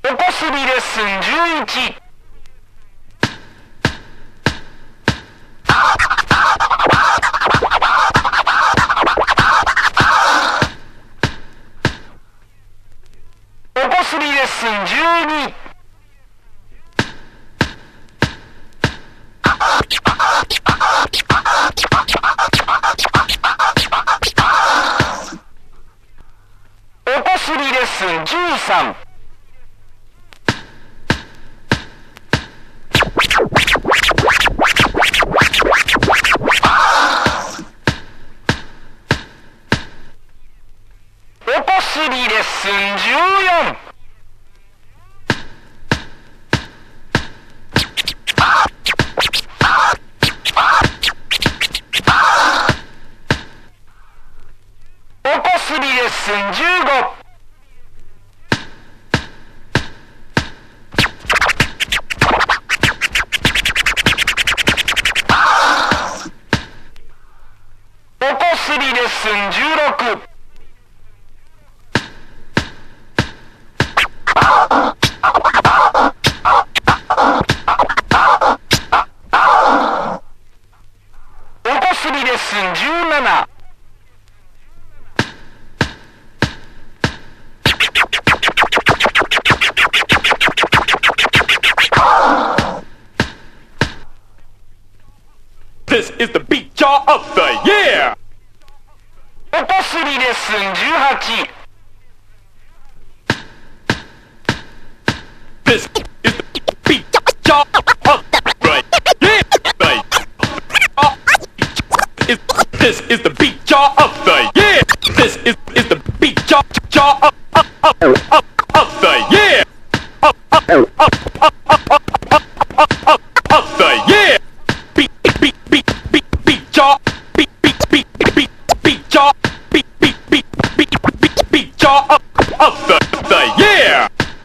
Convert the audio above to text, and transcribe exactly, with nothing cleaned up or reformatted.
おこすりレッスンじゅういち。おこすりレッスンじゅうに。おこすりレッスンじゅうさん。おこすりレッスンじゅうよん。おこすりレッスンじゅうご。おこすりレッスンじゅうろく。おこすりレッスンじゅうなな。 This is the beat jar of the year! おこすりレッスンじゅうはち。 This is the beat jar of the year! This is the beat jar of the year! This is is the beat jar jar of of of of the year! Of of of of of of